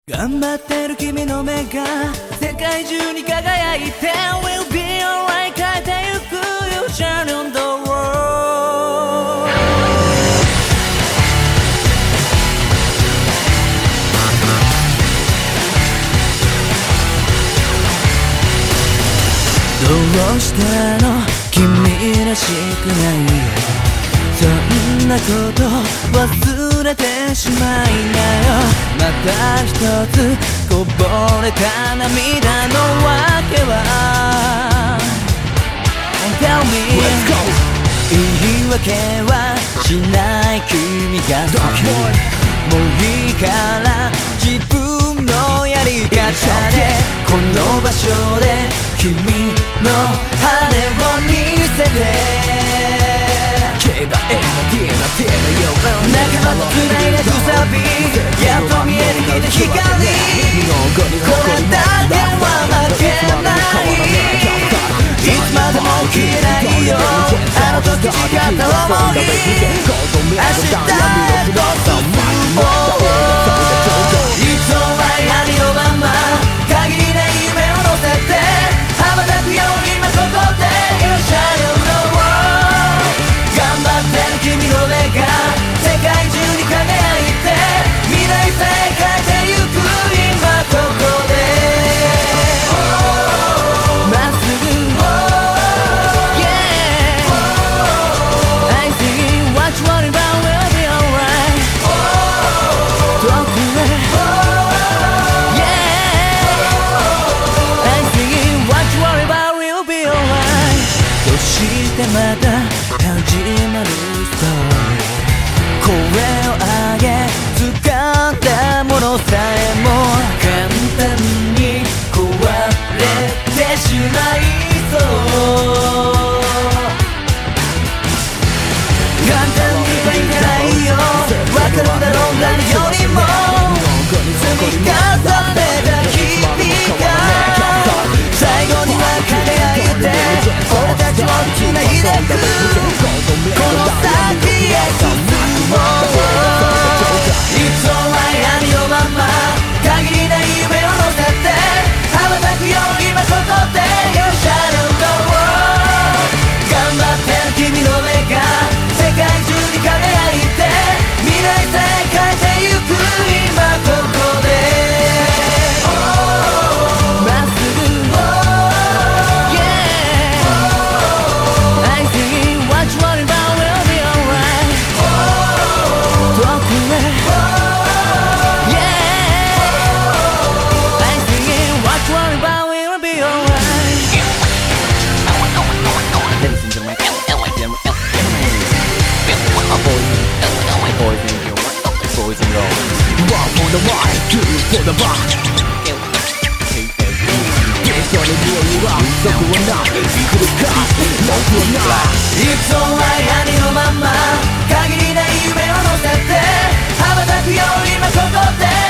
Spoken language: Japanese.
頑張ってる君の目が世界中に輝いて We'll be alright 変えてゆく You shine on the world どうしたの君らしくないよそんなこと忘れてしまいなよまた一つこぼれた涙のわけは Tell me 言い訳はしない君が好きもういいから自分のやり方でこの場所で君の羽を見せて仲間と繋いだくさびやっと見えてきた光これだけは負けないいつまでも消えないよあの時誓った想い明日へと進もういつもは闇のまま限りない夢を乗せて羽ばたくよう今ここで You shine on the world 頑張ってる君の目が世界中に輝いて未来さえ変えてゆく今ここでまっすぐ Yeah I see what you worry about will be alright 遠くへ Yeah I see what you worry about will be alright そしてまた始まるストーリー声を上げ掴んだものさえも簡単に壊れてしまいそう簡単にはいかないよわかるだろう何よりも積み重ねた日々が最後には輝いて俺たちを繋いでくこの先へ進もういつもは闇のまま限りない夢を乗せて羽ばたくよ今ここで You shine on the world 頑張ってる君の目が世界中に輝いて未来さえ変えてゆく今ここでまっすぐ Yeah I see what you worry about will be alright 遠くへ Yeah I see what you worry about will be alright Ladies and gentlemen, boys and girls. One for the one, two for the bar. It's gonna be a rock, so we're not. To the top, no we're not. いつもは闇のまま限りない夢を乗せて羽ばたくよ今ここで